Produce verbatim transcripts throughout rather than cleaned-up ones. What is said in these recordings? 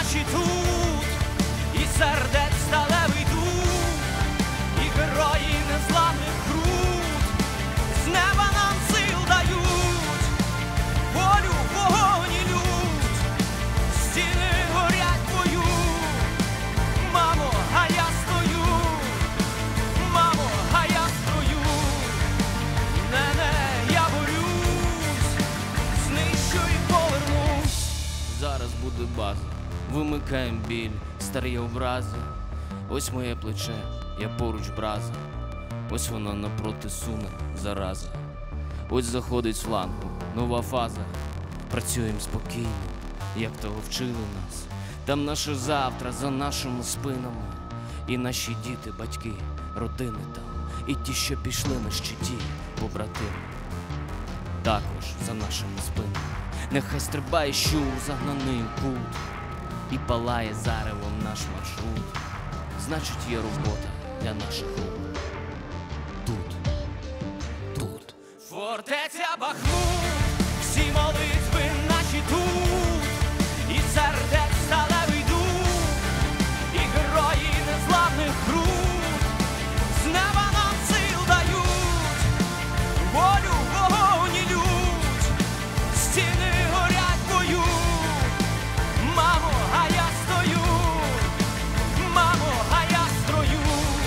наші тут, і сердець сталевий дух, і герої незламних крут з неба нам сил дають, волю, вогонь і лють, стіни горять в бою. Мамо, а я стою, мамо, а я строю, не-не, я борюсь, знищу і повернусь. Зараз буде база, вимикаєм біль, старі образи. Ось моє плече, я поруч браза, ось вона напроти суне, зараза. Ось заходить з флангу, нова фаза. Працюємо спокійно, як того вчили нас. Там наше завтра за нашими спинами. І наші діти, батьки, родини там. І ті, що пішли на щиті, побратими, також за нашими спинами. Нехай стрибає щур, загнаний у кут, і палає заревом наш маршрут. Значить, є робота для наших рук. Тут, тут. Фортеця Бахмут, всі молитви наші тут, і сердець сталевий дух, і герої незламних крут з неба нам сил дають, волю, вогонь і лють, стіни горять в бою. Мамо, а я стою, мамо, а я строю,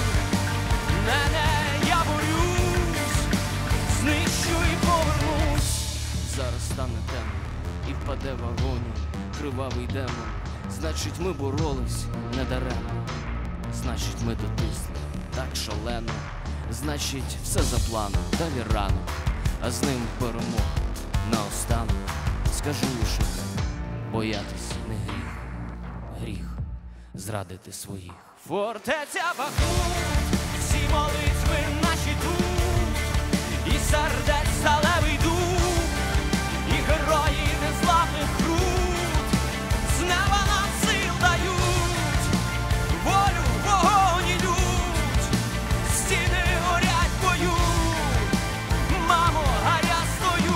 не-не, я борюсь, знищу і повернусь. Зараз стане темно і впаде в агонію кривавий демон. Значить, ми боролись недаремно, значить, ми дотисли так шалено, значить, все за планом, далі рано, а з ним перемога наостанок. Скажу лише, боятись не гріх, гріх зрадити своїх. Фортеця Бахмут, всі молитви наші тут, і сердець сталевий дух, і герої незламних крут з неба нам сил дають, волю, вогонь і лють, стіни горять в бою. Мамо, а я стою.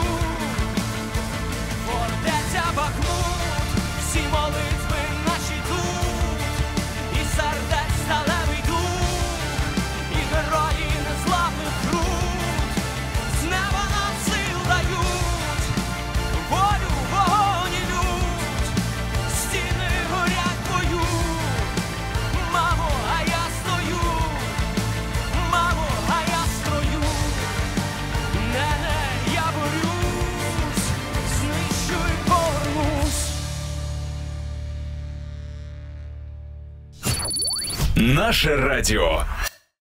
Фортеця Бахмут, всі молитви наші тут, і сердець сталевий дух, і герої незламних крут з неба нам сил дають, волю, вогонь і лють, стіни горять в бою. Мамо, а я стою, мамо, а я строю, не-не, я борюсь, знищу і повернусь. Наше радіо.